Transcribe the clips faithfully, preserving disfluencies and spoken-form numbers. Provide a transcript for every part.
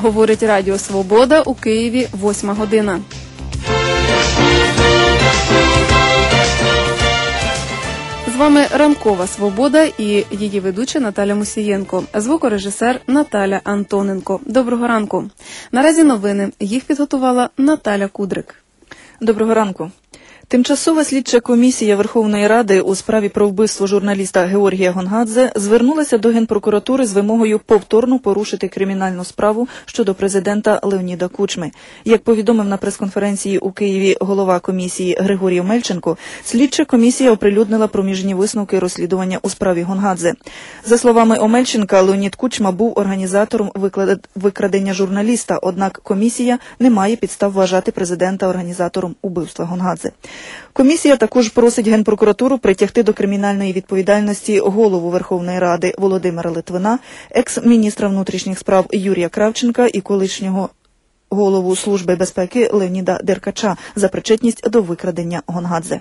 Говорить Радіо Свобода, у Києві восьма година. З вами Ранкова Свобода і її ведуча Наталя Мусієнко, звукорежисер Наталя Антоненко. Доброго ранку. Наразі новини. Їх підготувала Наталя Кудрик. Доброго ранку. Тимчасова слідча комісія Верховної Ради у справі про вбивство журналіста Георгія Гонгадзе звернулася до Генпрокуратури з вимогою повторно порушити кримінальну справу щодо президента Леоніда Кучми. Як повідомив на прес-конференції у Києві голова комісії Григорій Омельченко, слідча комісія оприлюднила проміжні висновки розслідування у справі Гонгадзе. За словами Омельченка, Леонід Кучма був організатором викрадення журналіста, однак комісія не має підстав вважати президента організатором убивства Гонгадзе. Комісія також просить Генпрокуратуру притягти до кримінальної відповідальності голову Верховної Ради Володимира Литвина, екс-міністра внутрішніх справ Юрія Кравченка і колишнього голову Служби безпеки Леоніда Деркача за причетність до викрадення Гонгадзе.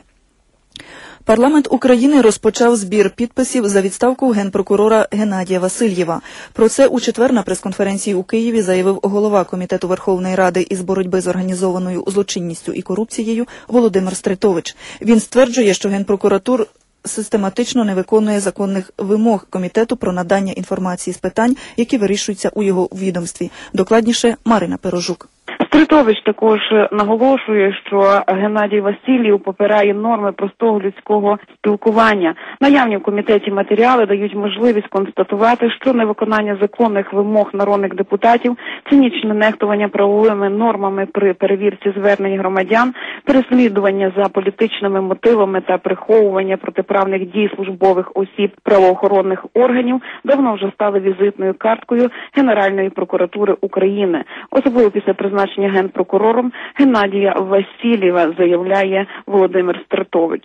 Парламент України розпочав збір підписів за відставку генпрокурора Геннадія Васильєва. Про це у четвер на прес-конференції у Києві заявив голова Комітету Верховної Ради із боротьби з організованою злочинністю і корупцією Володимир Стритович. Він стверджує, що Генпрокуратура систематично не виконує законних вимог комітету про надання інформації з питань, які вирішуються у його відомстві. Докладніше Марина Пирожук. Стритович також наголошує, що Геннадій Васильєв попирає норми простого людського спілкування. Наявні в комітеті матеріали дають можливість констатувати, що невиконання законних вимог народних депутатів, цинічне нехтування правовими нормами при перевірці звернень громадян, переслідування за політичними мотивами та приховування протиправних дій службових осіб правоохоронних органів давно вже стали візитною карткою Генеральної прокуратури України. Особливо після призначення генпрокурором Геннадія Васильєва, заявляє Володимир Стритович.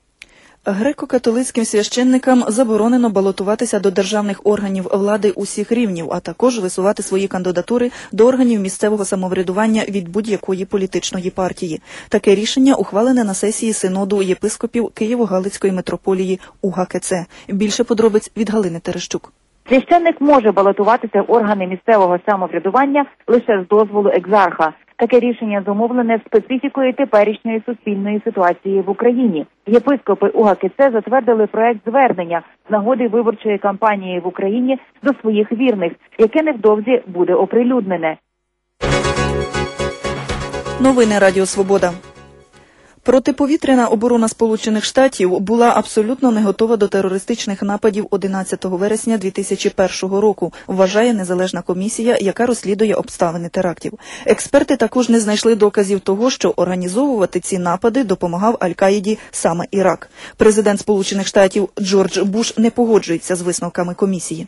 Греко-католицьким священникам заборонено балотуватися до державних органів влади усіх рівнів, а також висувати свої кандидатури до органів місцевого самоврядування від будь-якої політичної партії. Таке рішення ухвалене на сесії Синоду єпископів Києво-Галицької митрополії УГКЦ. Більше подробиць від Галини Терещук. Священник може балотуватися в органи місцевого самоврядування лише з дозволу екзарха. Таке рішення зумовлене специфікою теперішньої суспільної ситуації в Україні. Єпископи УГКЦ затвердили проект звернення з нагоди виборчої кампанії в Україні до своїх вірних, яке невдовзі буде оприлюднене. Новини Радіо Свобода. Протиповітряна оборона Сполучених Штатів була абсолютно не готова до терористичних нападів одинадцятого вересня дві тисячі першого року, вважає незалежна комісія, яка розслідує обставини терактів. Експерти також не знайшли доказів того, що організовувати ці напади допомагав Аль-Каїді саме Ірак. Президент Сполучених Штатів Джордж Буш не погоджується з висновками комісії.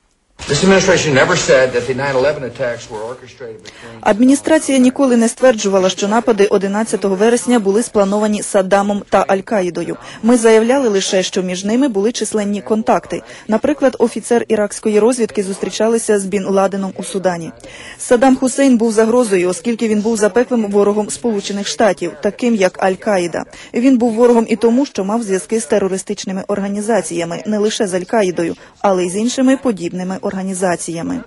Адміністрація ніколи не стверджувала, що напади одинадцятого вересня були сплановані Саддамом та Аль-Каїдою. Ми заявляли лише, що між ними були численні контакти. Наприклад, офіцер іракської розвідки зустрічалися з Бін Ладеном у Судані. Саддам Хусейн був загрозою, оскільки він був запеклим ворогом Сполучених Штатів, таким як Аль-Каїда. Він був ворогом і тому, що мав зв'язки з терористичними організаціями, не лише з Аль-Каїдою, але й з іншими подібними організаціями. організаціями.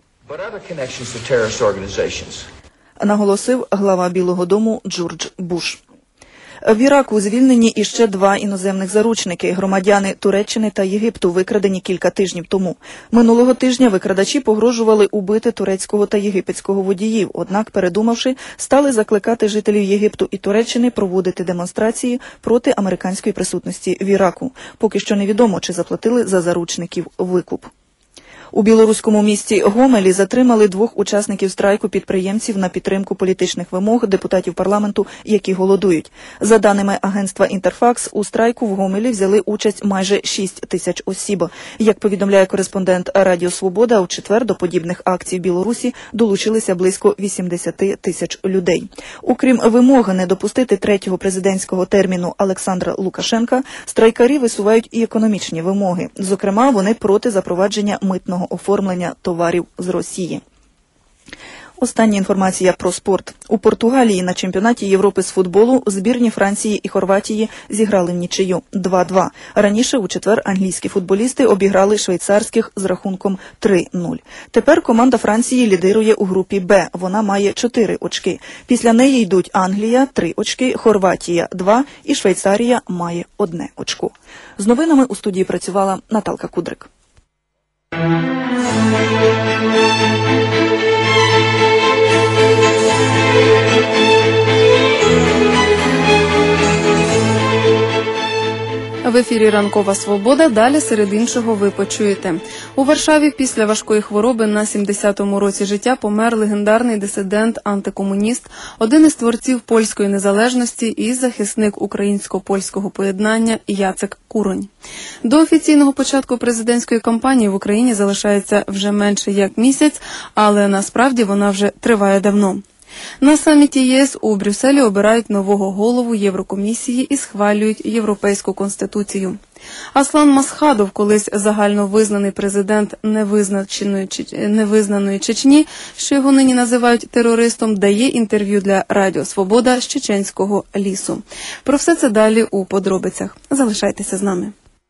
Наголосив глава Білого дому Джордж Буш. В Іраку звільнені іще два іноземних заручники – громадяни Туреччини та Єгипту, викрадені кілька тижнів тому. Минулого тижня викрадачі погрожували убити турецького та єгипетського водіїв, однак, передумавши, стали закликати жителів Єгипту і Туреччини проводити демонстрації проти американської присутності в Іраку. Поки що невідомо, чи заплатили за заручників викуп. У білоруському місті Гомелі затримали двох учасників страйку підприємців на підтримку політичних вимог депутатів парламенту, які голодують. За даними агентства «Інтерфакс», у страйку в Гомелі взяли участь майже шість тисяч осіб. Як повідомляє кореспондент Радіо Свобода, у четвер до подібних акцій в Білорусі долучилися близько вісімдесят тисяч людей. Окрім вимоги не допустити третього президентського терміну Олександра Лукашенка, страйкарі висувають і економічні вимоги. Зокрема, вони проти запровадження митного оформлення товарів з Росії. Остання інформація про спорт. У Португалії на чемпіонаті Європи з футболу збірні Франції і Хорватії зіграли в нічию два-два. Раніше у четвер англійські футболісти обіграли швейцарських з рахунком три нуль. Тепер команда Франції лідирує у групі Б. Вона має чотири очки. Після неї йдуть Англія – три очки, Хорватія – два і Швейцарія має одне очко. З новинами у студії працювала Наталка Кудрик. В ефірі «Ранкова свобода», далі серед іншого ви почуєте. У Варшаві після важкої хвороби на сімдесятому році життя помер легендарний дисидент-антикомуніст, один із творців польської незалежності і захисник українсько-польського поєднання Яцек Куронь. До офіційного початку президентської кампанії в Україні залишається вже менше як місяць, але насправді вона вже триває давно. На саміті ЄС у Брюсселі обирають нового голову Єврокомісії і схвалюють Європейську конституцію. Аслан Масхадов, колись загально визнаний президент невизнаної, невизнаної Чечні, що його нині називають терористом, дає інтерв'ю для Радіо Свобода з чеченського лісу. Про все це далі у подробицях. Залишайтеся з нами.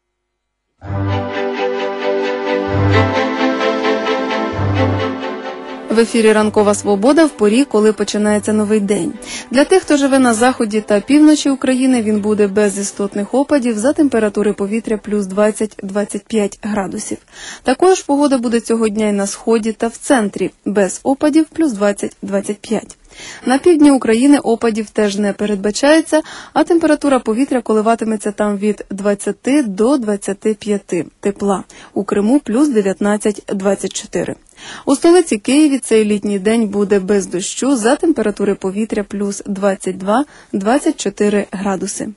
В ефірі «Ранкова свобода» в порі, коли починається новий день. Для тих, хто живе на заході та півночі України, він буде без істотних опадів за температури повітря плюс двадцять - двадцять п'ять градусів. Також погода буде цього дня і на сході та в центрі, без опадів плюс двадцять - двадцять п'ять. На півдні України опадів теж не передбачається, а температура повітря коливатиметься там від двадцяти до двадцяти п'яти тепла. У Криму плюс дев'ятнадцять - двадцять чотири. У столиці Києві цей літній день буде без дощу за температури повітря плюс двадцять два - двадцять чотири градуси.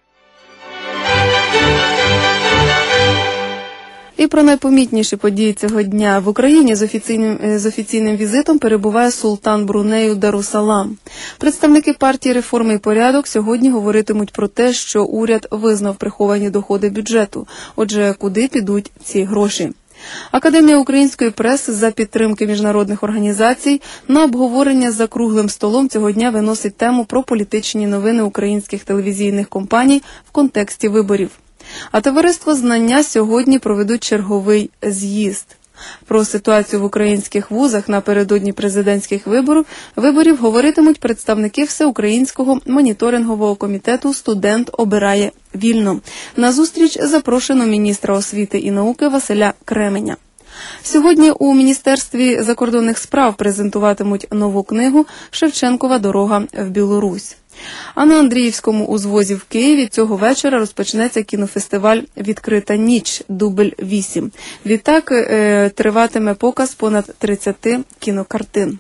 І про найпомітніші події цього дня. В Україні з офіційним, з офіційним візитом перебуває султан Брунею Дарусалам. Представники партії «Реформи і порядок» сьогодні говоритимуть про те, що уряд визнав приховані доходи бюджету. Отже, куди підуть ці гроші? Академія української преси за підтримки міжнародних організацій на обговорення за круглим столом цього дня виносить тему про політичні новини українських телевізійних компаній в контексті виборів. А товариство «Знання» сьогодні проведуть черговий з'їзд. Про ситуацію в українських вузах напередодні президентських виборів, виборів говоритимуть представники Всеукраїнського моніторингового комітету «Студент обирає вільно». На зустріч запрошено міністра освіти і науки Василя Кременя. Сьогодні у Міністерстві закордонних справ презентуватимуть нову книгу «Шевченкова дорога в Білорусь». А на Андріївському узвозі в Києві цього вечора розпочнеться кінофестиваль «Відкрита ніч. Дубль вісім». Відтак е, триватиме показ понад тридцяти кінокартин.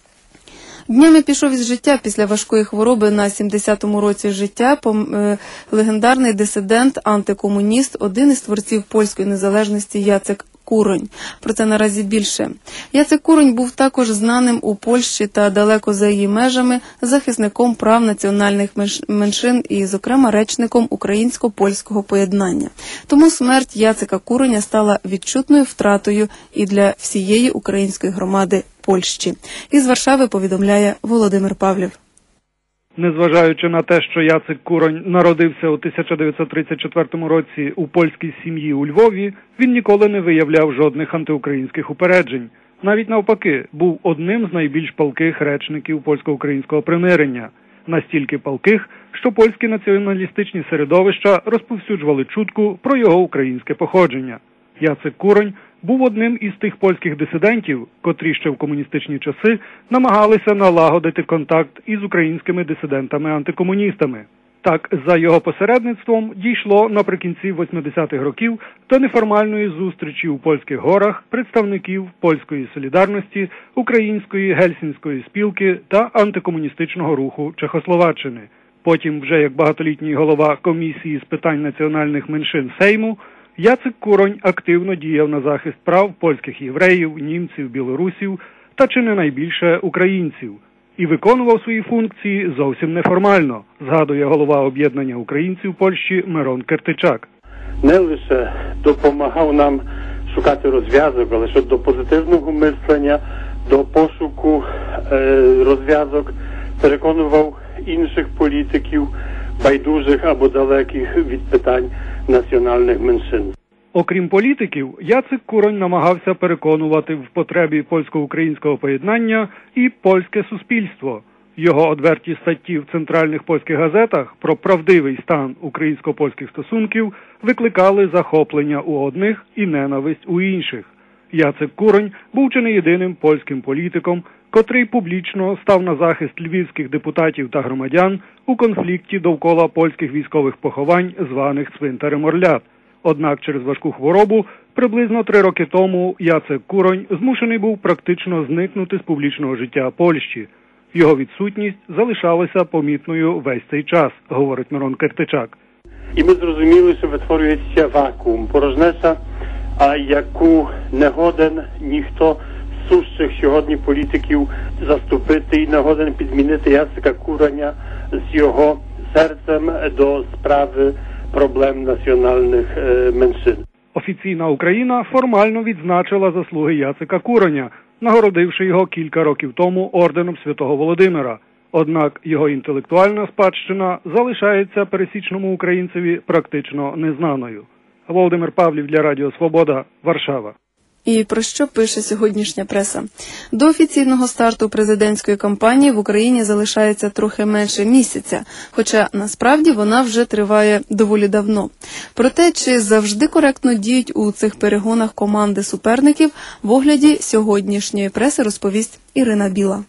Днями пішов із життя після важкої хвороби на сімдесятому році життя пом, е, легендарний дисидент, антикомуніст, один із творців польської незалежності Яцек Куронь. Про це наразі більше. Яцек Куронь був також знаним у Польщі та далеко за її межами захисником прав національних меншин і, зокрема, речником українсько-польського поєднання. Тому смерть Яцека Куроня стала відчутною втратою і для всієї української громади Польщі. Із Варшави повідомляє Володимир Павлів. Незважаючи на те, що Яцек Куронь народився у тисяча дев'ятсот тридцять четвертому році у польській сім'ї у Львові, він ніколи не виявляв жодних антиукраїнських упереджень. Навіть навпаки, був одним з найбільш палких речників польсько-українського примирення. Настільки палких, що польські націоналістичні середовища розповсюджували чутку про його українське походження. Яцек Куронь був одним із тих польських дисидентів, котрі ще в комуністичні часи намагалися налагодити контакт із українськими дисидентами-антикомуністами. Так, за його посередництвом дійшло наприкінці восьмидесятих років до неформальної зустрічі у польських горах представників польської солідарності, української гельсінської спілки та антикомуністичного руху Чехословаччини. Потім, вже як багатолітній голова комісії з питань національних меншин Сейму, Яцек Куронь активно діяв на захист прав польських євреїв, німців, білорусів та чи не найбільше українців. І виконував свої функції зовсім неформально, згадує голова об'єднання українців Польщі Мирон Кертичак. Не лише допомагав нам шукати розв'язок, але ще до позитивного мислення до пошуку розв'язок, переконував інших політиків, байдужих або далеких від питань національних меншин. Окрім політиків, Яцек Куронь намагався переконувати в потребі польсько-українського поєднання і польське суспільство. Його одверті статті в центральних польських газетах про правдивий стан українсько-польських стосунків викликали захоплення у одних і ненависть у інших. Яцек Куронь був чи не єдиним польським політиком, котрий публічно став на захист львівських депутатів та громадян у конфлікті довкола польських військових поховань, званих цвинтарем Орлят. Однак через важку хворобу приблизно три роки тому Яцек Куронь змушений був практично зникнути з публічного життя Польщі. Його відсутність залишалася помітною весь цей час, говорить Мирон Киртичак. І ми зрозуміли, що витворюється вакуум, порожнеча, а яку не годен ніхто з сущих сьогодні політиків заступити і не годен підмінити Яцека Куроня з його серцем до справи проблем національних е, меншин. Офіційна Україна формально відзначила заслуги Яцека Куроня, нагородивши його кілька років тому орденом Святого Володимира. Однак його інтелектуальна спадщина залишається пересічному українцеві практично незнаною. Володимир Павлів для Радіо Свобода, Варшава. І про що пише сьогоднішня преса? До офіційного старту президентської кампанії в Україні залишається трохи менше місяця, хоча насправді вона вже триває доволі давно. Про те, чи завжди коректно діють у цих перегонах команди суперників, в огляді сьогоднішньої преси розповість Ірина Біла.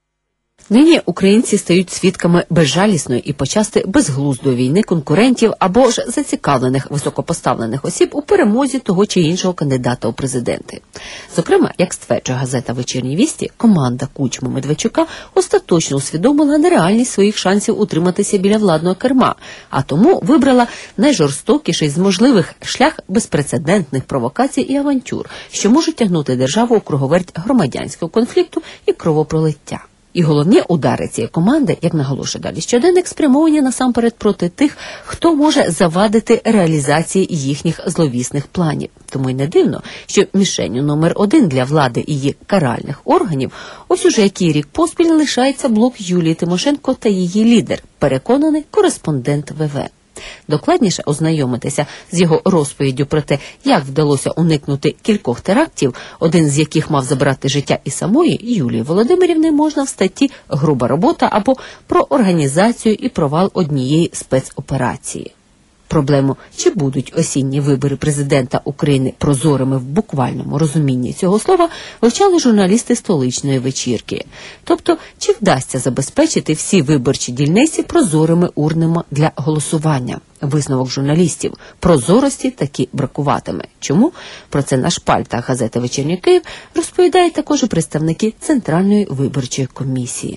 Нині українці стають свідками безжалісної і почасти безглуздої війни конкурентів або ж зацікавлених високопоставлених осіб у перемозі того чи іншого кандидата у президенти. Зокрема, як стверджує газета «Вечірні вісті», команда Кучми-Медведчука остаточно усвідомила нереальність своїх шансів утриматися біля владного керма, а тому вибрала найжорстокіший з можливих шлях безпрецедентних провокацій і авантюр, що можуть тягнути державу у круговерть громадянського конфлікту і кровопролиття. І головні удари цієї команди, як наголошує далі щоденник, спрямовані насамперед проти тих, хто може завадити реалізації їхніх зловісних планів. Тому й не дивно, що мішенню номер один для влади і її каральних органів ось уже який рік поспіль лишається блок Юлії Тимошенко та її лідер, переконаний кореспондент ВВ. Докладніше ознайомитися з його розповіддю про те, як вдалося уникнути кількох терактів, один з яких мав забрати життя і самої Юлії Володимирівни, можна в статті «Груба робота» або «Про організацію і провал однієї спецоперації». Проблему, чи будуть осінні вибори президента України прозорими в буквальному розумінні цього слова, вивчали журналісти столичної вечірки. Тобто, чи вдасться забезпечити всі виборчі дільниці прозорими урнами для голосування. Висновок журналістів – прозорості таки бракуватиме. Чому? Про це на шпальтах газети «Вечірній Київ» розповідають також і представники Центральної виборчої комісії.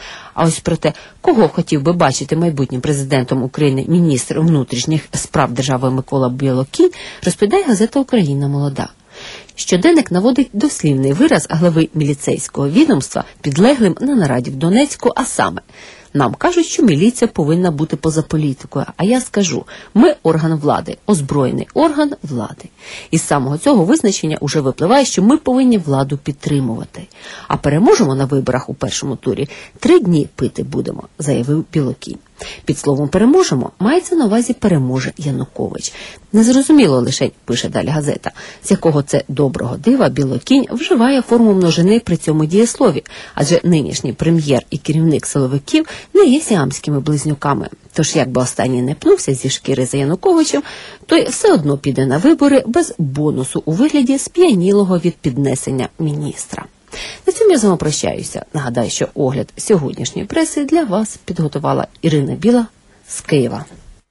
А ось про те, кого хотів би бачити майбутнім президентом України міністр внутрішніх справ держави Микола Білокінь, розповідає газета «Україна молода». Щоденник наводить дослівний вираз глави міліцейського відомства підлеглим на нараді в Донецьку, а саме: «Нам кажуть, що міліція повинна бути поза політикою, а я скажу, ми орган влади, озброєний орган влади». Із самого цього визначення уже випливає, що ми повинні владу підтримувати. А переможемо на виборах у першому турі, три дні пити будемо, заявив Білокінь. Під словом «переможемо» мається на увазі переможе Янукович. Незрозуміло лише, пише далі газета, з якого це доброго дива Білокінь вживає форму множини при цьому дієслові, адже нинішній прем'єр і керівник силовиків не є сіамськими близнюками. Тож, якби останній не пнувся зі шкіри за Януковичем, той все одно піде на вибори без бонусу у вигляді сп'янілого від піднесення міністра. На цьому я з вами прощаюся. Нагадаю, що огляд сьогоднішньої преси для вас підготувала Ірина Біла з Києва.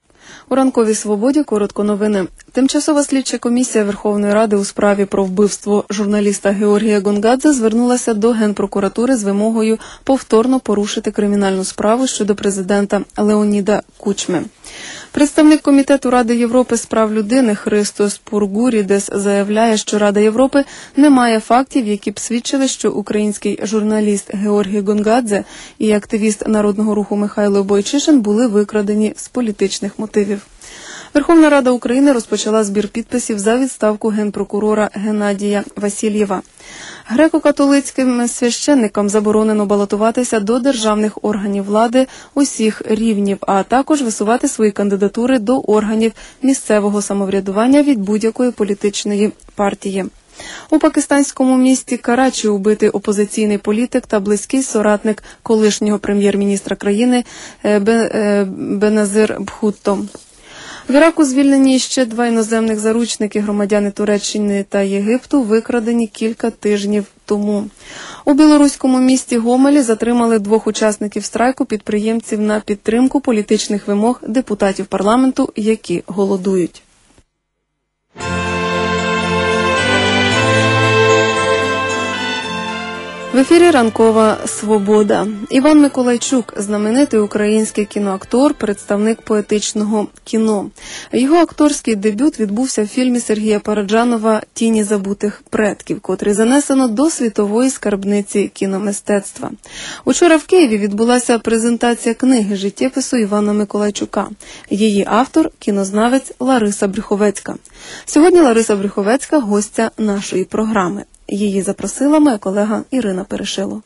У ранковій «Свободі» коротко новини. Тимчасова слідча комісія Верховної Ради у справі про вбивство журналіста Георгія Гонгадзе звернулася до Генпрокуратури з вимогою повторно порушити кримінальну справу щодо президента Леоніда Кучми. Представник Комітету Ради Європи з прав людини Христос Пургурідес заявляє, що Рада Європи не має фактів, які б свідчили, що український журналіст Георгій Гонгадзе і активіст Народного руху Михайло Бойчишин були викрадені з політичних мотивів. Верховна Рада України розпочала збір підписів за відставку генпрокурора Геннадія Васильєва. Греко-католицьким священникам заборонено балотуватися до державних органів влади усіх рівнів, а також висувати свої кандидатури до органів місцевого самоврядування від будь-якої політичної партії. У пакистанському місті Карачі убитий опозиційний політик та близький соратник колишнього прем'єр-міністра країни Беназир Бхутто. В Іраку звільнені ще два іноземних заручники, громадяни Туреччини та Єгипту, викрадені кілька тижнів тому. У білоруському місті Гомелі затримали двох учасників страйку підприємців на підтримку політичних вимог депутатів парламенту, які голодують. В ефірі «Ранкова свобода». Іван Миколайчук – знаменитий український кіноактор, представник поетичного кіно. Його акторський дебют відбувся в фільмі Сергія Параджанова «Тіні забутих предків», котрий занесено до світової скарбниці кіномистецтва. Учора в Києві відбулася презентація книги життєпису Івана Миколайчука. Її автор – кінознавець Лариса Брюховецька. Сьогодні Лариса Брюховецька – гостя нашої програми. Її запросила моя колега Ірина Перешило.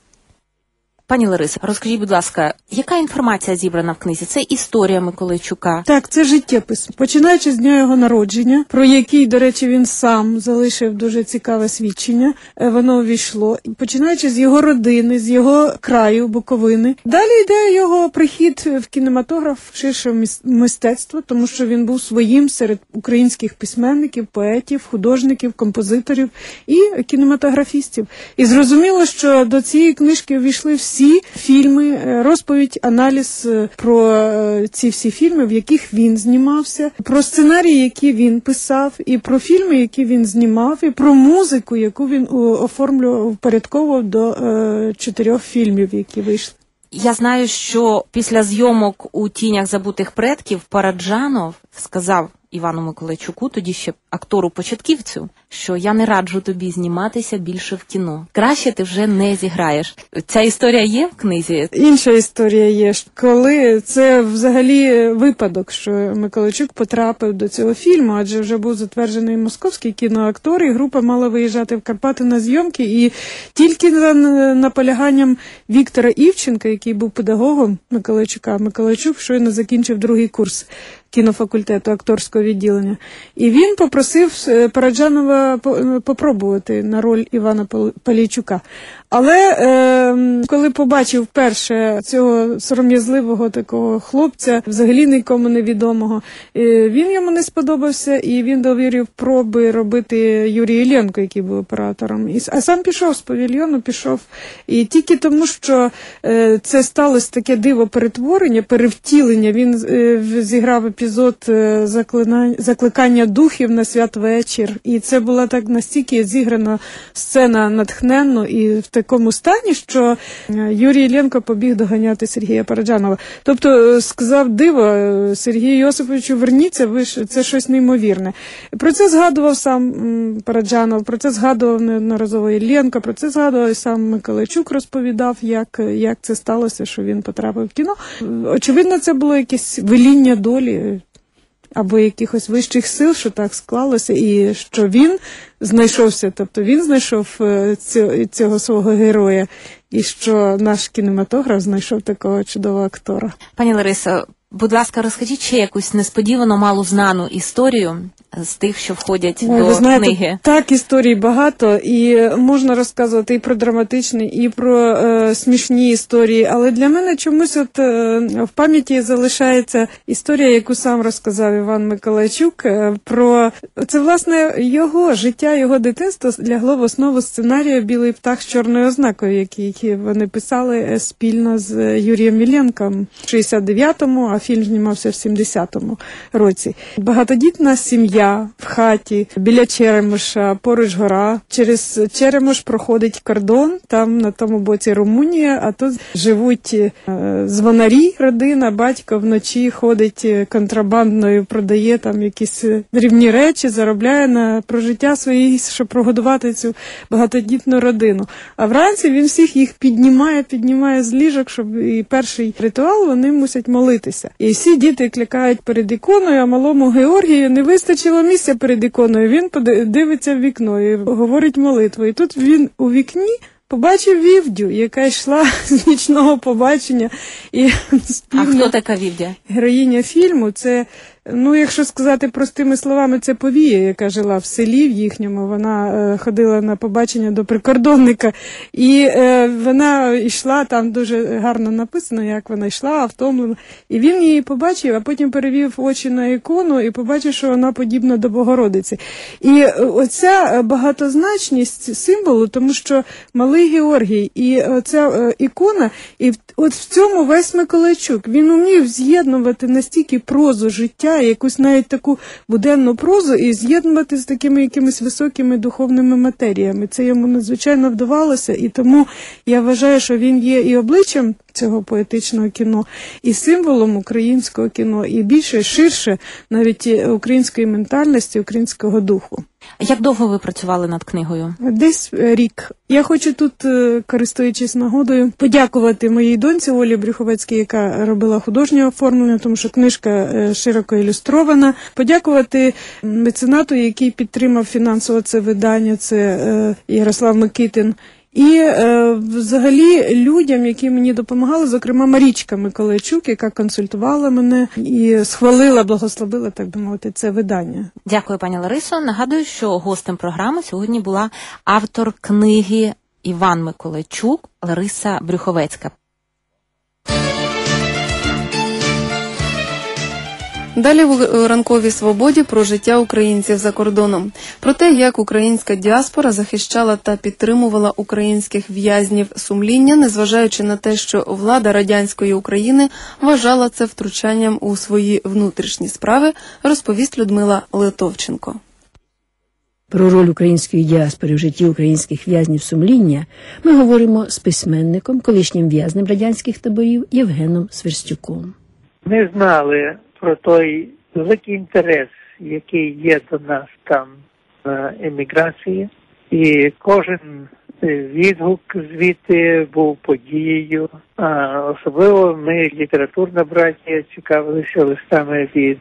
Пані Лариса, розкажіть, будь ласка, яка інформація зібрана в книзі? Це історія Миколайчука? Так, це життєпис. Починаючи з дня його народження, про який, до речі, він сам залишив дуже цікаве свідчення, воно увійшло. Починаючи з його родини, з його краю, Буковини. Далі йде його прихід в кінематограф, ширше мистецтво, тому що він був своїм серед українських письменників, поетів, художників, композиторів і кінематографістів. І зрозуміло, що до цієї книжки увійшли всі Всі фільми, розповідь, аналіз про ці всі фільми, в яких він знімався, про сценарії, які він писав, і про фільми, які він знімав, і про музику, яку він оформлював, упорядковував до е, чотирьох фільмів, які вийшли. Я знаю, що після зйомок у «Тінях забутих предків» Параджанов сказав Івану Миколайчуку, тоді ще актору-початківцю, що я не раджу тобі зніматися більше в кіно. Краще ти вже не зіграєш. Ця історія є в книзі? Інша історія є. Коли це взагалі випадок, що Миколайчук потрапив до цього фільму, адже вже був затверджений московський кіноактор, і група мала виїжджати в Карпати на зйомки, і тільки за наполяганням Віктора Івченка, який був педагогом Миколайчука, Миколайчук щойно закінчив другий курс кінофакультету акторського відділення. І він попросив Параджанова попробувати на роль Івана Полійчука. Але е, коли побачив вперше цього сором'язливого такого хлопця, взагалі нікому невідомого, е, він йому не сподобався, і він довірив проби робити Юрій Іллєнко, який був оператором. І, а сам пішов з павільйону, пішов. І тільки тому, що е, це сталося таке диво перетворення, перевтілення, він е, зіграв епізод е, заклина... закликання духів на святвечір. І це була так настільки зіграна сцена натхненно і в такому стані, що Юрій Іллєнко побіг доганяти Сергія Параджанова. Тобто сказав: диво, Сергію Йосиповичу, верніться, ви ж, це щось неймовірне. Про це згадував сам Параджанов, про це згадував неодноразово Іллєнко, про це згадував і сам Миколайчук, розповідав, як, як це сталося, що він потрапив в кіно. Очевидно, це було якесь веління долі або якихось вищих сил, що так склалося, і що він знайшовся, тобто він знайшов цього, цього свого героя, і що наш кінематограф знайшов такого чудового актора. Пані Ларисо, будь ласка, розкажіть ще якусь несподівано малу знану історію з тих, що входять Ой, до ви знаєте, книги. Так, історій багато, і можна розказувати і про драматичні, і про е, смішні історії, але для мене чомусь от е, в пам'яті залишається історія, яку сам розказав Іван Миколайчук, е, про це, власне, його життя, його дитинство лягло в основу сценарію «Білий птах з чорною ознакою», який вони писали спільно з Юрієм Іллєнком в шістдесят дев'ятому, а фільм знімався в сімдесятому році. Багатодітна сім'я в хаті, біля Черемоша, поруч гора. Через Черемош проходить кордон, там на тому боці Румунія, а тут живуть е, звонарі, родина, батько вночі ходить контрабандною, продає там якісь дрібні речі, заробляє на прожиття своє, щоб прогодувати цю багатодітну родину. А вранці він всіх їх піднімає, піднімає з ліжок, щоб і перший ритуал вони мусять молитися. І всі діти клякають перед іконою, а малому Георгію не вистачило місця перед іконою. Він дивиться в вікно і говорить молитву. І тут він у вікні побачив Вівдю, яка йшла з нічного побачення. І а хто така Вівдя? Героїня фільму – це, ну, якщо сказати простими словами, це повія, яка жила в селі в їхньому. Вона е, ходила на побачення до прикордонника. І е, вона йшла, там дуже гарно написано, як вона йшла, втомлена. І він її побачив, а потім перевів очі на ікону і побачив, що вона подібна до Богородиці. І оця багатозначність символу, тому що малий Георгій і оця е, ікона, і от в цьому весь Миколайчук. Він умів з'єднувати настільки прозу життя, якусь навіть таку буденну прозу, і з'єднувати з такими якимись високими духовними матеріями. Це йому надзвичайно вдавалося, і тому я вважаю, що він є і обличчям цього поетичного кіно, і символом українського кіно, і більше, ширше навіть української ментальності, українського духу. Як довго ви працювали над книгою? Десь рік. Я хочу тут, користуючись нагодою, подякувати моїй доньці Олі Брюховецькій, яка робила художнє оформлення, тому що книжка широко ілюстрована. Подякувати меценату, який підтримав фінансово це видання, це Ярослав Микитин. І е, взагалі людям, які мені допомагали, зокрема Марічка Миколайчук, яка консультувала мене і схвалила, благословила, так би мовити, це видання. Дякую, пані Ларисо. Нагадую, що гостем програми сьогодні була автор книги Іван Миколайчук Лариса Брюховецька. Далі в ранковій свободі про життя українців за кордоном, про те, як українська діаспора захищала та підтримувала українських в'язнів сумління, незважаючи на те, що влада радянської України вважала це втручанням у свої внутрішні справи, розповість Людмила Литовченко. Про роль української діаспори в житті українських в'язнів сумління ми говоримо з письменником, колишнім в'язнем радянських таборів Євгеном Сверстюком. Ми знали про той великий інтерес, який є до нас там на еміграції, і кожен відгук звідти був подією. А особливо ми, літературна братія, цікавилися листами від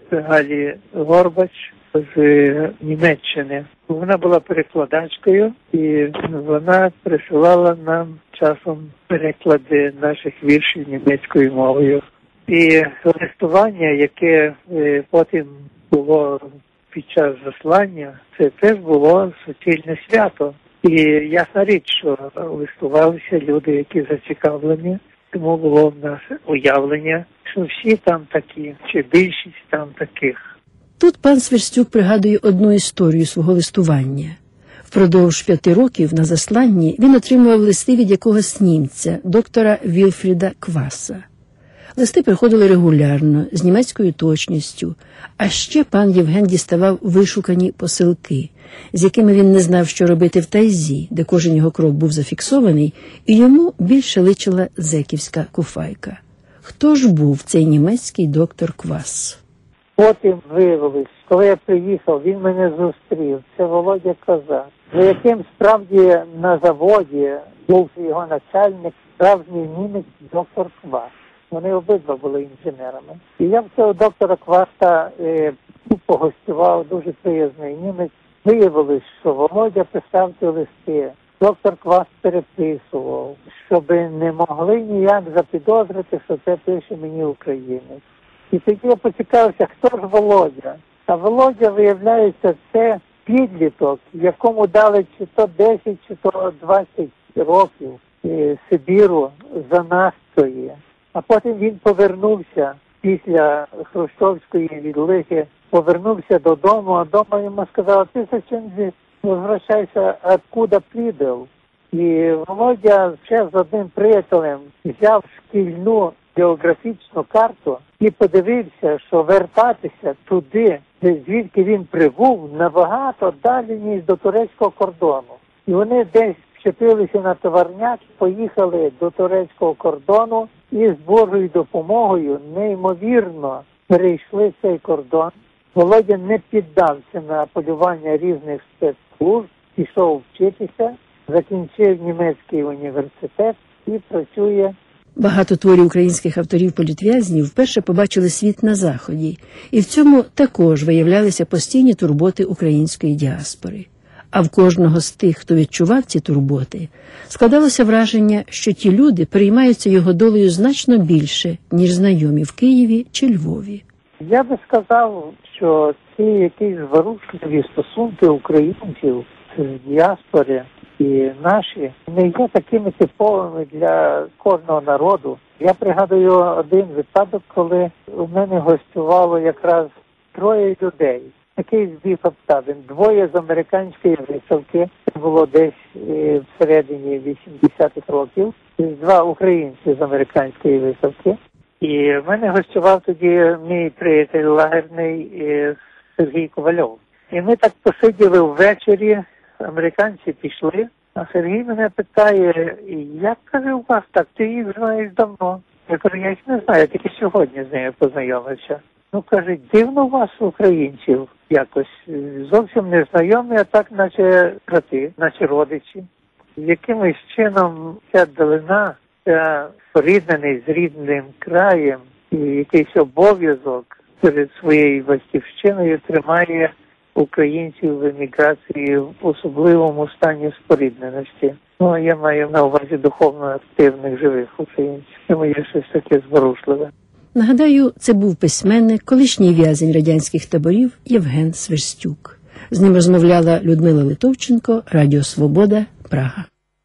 Галі Горбач з Німеччини. Вона була перекладачкою, і вона присилала нам часом переклади наших віршів німецькою мовою. І листування, яке е, потім було під час заслання, це теж було суцільне свято. І ясна річ, що листувалися люди, які зацікавлені, тому було в нас уявлення, що всі там такі, чи більшість там таких. Тут пан Сверстюк пригадує одну історію свого листування. Впродовж п'яти років на засланні він отримував листи від якогось німця, доктора Вільфріда Кваса. Листи приходили регулярно, з німецькою точністю, а ще пан Євген діставав вишукані посилки, з якими він не знав, що робити в тайзі, де кожен його крок був зафіксований, і йому більше личила зеківська куфайка. Хто ж був цей німецький доктор Квас? Потім виявилось, коли я приїхав, він мене зустрів, це Володя Козак, за яким справді на заводі був його начальник, справжній німець доктор Квас. Вони обидва були інженерами. І я в цього доктора Кваса е, погостював, дуже приязний німець. Виявилось, що Володя писав ці листи. Доктор Квас переписував, щоб не могли ніяк запідозрити, що це пише мені українець. І тоді я поцікавився, хто ж Володя? А Володя, виявляється, це підліток, якому дали чи то десять, чи то двадцять років е, Сибіру за настрої. А потім він повернувся після хрущовської відлихи, повернувся додому, а дома йому сказали, ти зачем возвращайся, откуда прибув? І Володя ще з одним приятелем взяв шкільну географічну карту і подивився, що вертатися туди, звідки він прибув, набагато далі, ніж до турецького кордону. І вони десь вчепилися на товарняк, поїхали до турецького кордону і з Божою допомогою неймовірно перейшли цей кордон. Володя не піддався на полювання різних спецслужб, пішов вчитися, закінчив німецький університет і працює. Багато творів українських авторів-політв'язнів вперше побачили світ на Заході, і в цьому також виявлялися постійні турботи української діаспори. А в кожного з тих, хто відчував ці турботи, складалося враження, що ті люди переймаються його долею значно більше, ніж знайомі в Києві чи Львові. Я би сказав, що ці якісь зворушливі стосунки українців з діаспори і наші не є такими типовими для кожного народу. Я пригадую один випадок, коли у мене гостювало якраз троє людей. Такий збіг обставин. Двоє з американської виставки, це було десь всередині вісімдесятих років, і два українці з американської виставки. І в мене гостював тоді мій приятель лагерний Сергій Ковальов. І ми так посиділи ввечері, американці пішли, а Сергій мене питає, як, каже, у вас так, ти їх знаєш давно? Я кажу, я їх не знаю, я тільки сьогодні з ними познайомився. Ну, каже, дивно у вас, українців, якось зовсім не знайомі, а так наче брати, наче родичі. Якимось чином ця далина, ця поріднений з рідним краєм і якийсь обов'язок перед своєю батьківщиною тримає українців в еміграції в особливому стані спорідненості. Ну, я маю на увазі духовно активних живих українців. Тому є щось таке зворушливе. Нагадаю, це був письменник, колишній в'язень радянських таборів Євген Сверстюк. З ним розмовляла Людмила Литовченко, Радіо Свобода, Прага.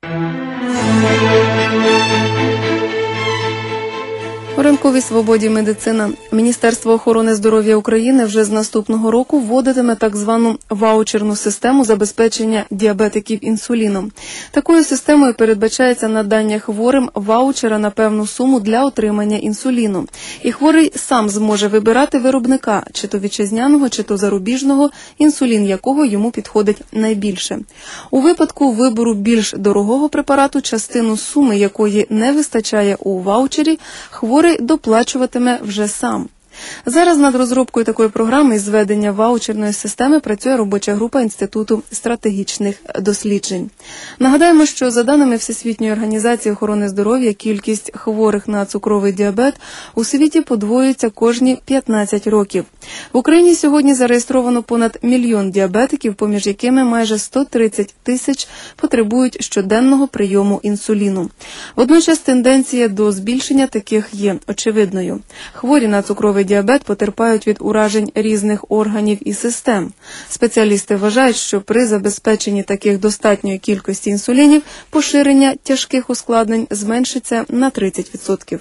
У ранковій свободі медицина. Міністерство охорони здоров'я України вже з наступного року вводитиме так звану ваучерну систему забезпечення діабетиків інсуліном. Такою системою передбачається надання хворим ваучера на певну суму для отримання інсуліну. І хворий сам зможе вибирати виробника, чи то вітчизняного, чи то зарубіжного, інсулін якого йому підходить найбільше. У випадку вибору більш дорогого препарату, частину суми якої не вистачає у ваучері, хворий доплачуватиме вже сам. Зараз над розробкою такої програми із зведення ваучерної системи працює робоча група Інституту стратегічних досліджень. Нагадаємо, що за даними Всесвітньої організації охорони здоров'я, кількість хворих на цукровий діабет у світі подвоюється кожні п'ятнадцять років. В Україні сьогодні зареєстровано понад мільйон діабетиків, поміж якими майже сто тридцять тисяч потребують щоденного прийому інсуліну. Водночас тенденція до збільшення таких є очевидною. Хворі на цукровий діабет потерпають від уражень різних органів і систем. Спеціалісти вважають, що при забезпеченні таких достатньої кількості інсулінів поширення тяжких ускладнень зменшиться на тридцять відсотків.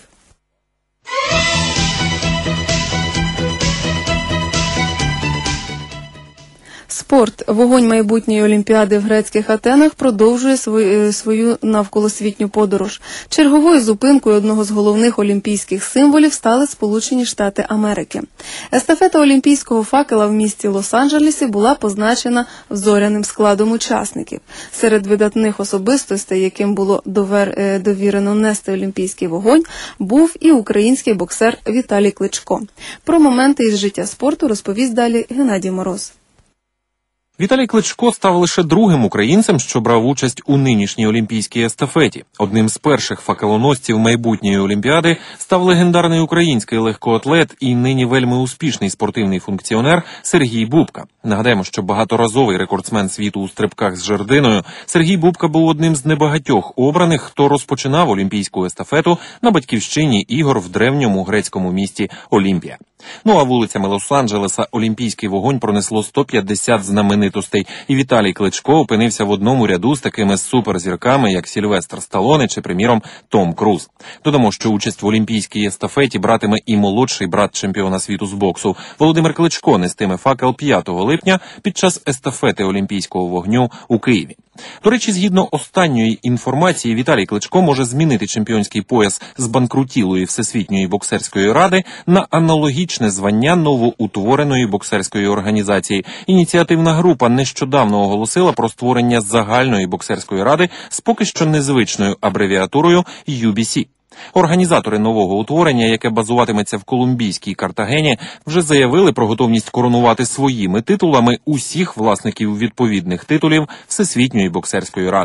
Спорт. Вогонь майбутньої Олімпіади в грецьких Атенах продовжує свою, свою навколосвітню подорож. Черговою зупинкою одного з головних олімпійських символів стали Сполучені Штати Америки. Естафета олімпійського факела в місті Лос-Анджелесі була позначена зоряним складом учасників. Серед видатних особистостей, яким було довер, довірено нести олімпійський вогонь, був і український боксер Віталій Кличко. Про моменти із життя спорту розповість далі Геннадій Мороз. Віталій Кличко став лише другим українцем, що брав участь у нинішній олімпійській естафеті. Одним з перших факелоносців майбутньої Олімпіади став легендарний український легкоатлет і нині вельми успішний спортивний функціонер Сергій Бубка. Нагадаємо, що багаторазовий рекордсмен світу у стрибках з жердиною, Сергій Бубка був одним з небагатьох обраних, хто розпочинав олімпійську естафету на батьківщині ігор в древньому грецькому місті Олімпія. Ну а вулицями Лос-Анджелеса олімпійський вогонь пронесло сто п'ятдесят знаменитостей, і Віталій Кличко опинився в одному ряду з такими суперзірками, як Сільвестр Сталлоне чи, приміром, Том Круз. Додамо, що участь в олімпійській естафеті братиме і молодший брат чемпіона світу з боксу. Володимир Кличко нестиме факел п'ятого липня під час естафети олімпійського вогню у Києві. До речі, згідно останньої інформації, Віталій Кличко може змінити чемпіонський пояс збанкрутілої Всесвітньої боксерської ради на аналогічне звання новоутвореної боксерської організації. Ініціативна група нещодавно оголосила про створення загальної боксерської ради з поки що незвичною абревіатурою ю бі сі. Організатори нового утворення, яке базуватиметься в колумбійській Картагені, вже заявили про готовність коронувати своїми титулами усіх власників відповідних титулів Всесвітньої боксерської ради.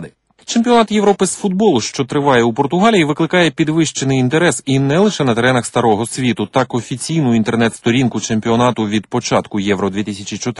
Чемпіонат Європи з футболу, що триває у Португалії, викликає підвищений інтерес і не лише на теренах Старого Світу. Так, офіційну інтернет-сторінку чемпіонату від початку Євро дві тисячі чотирнадцять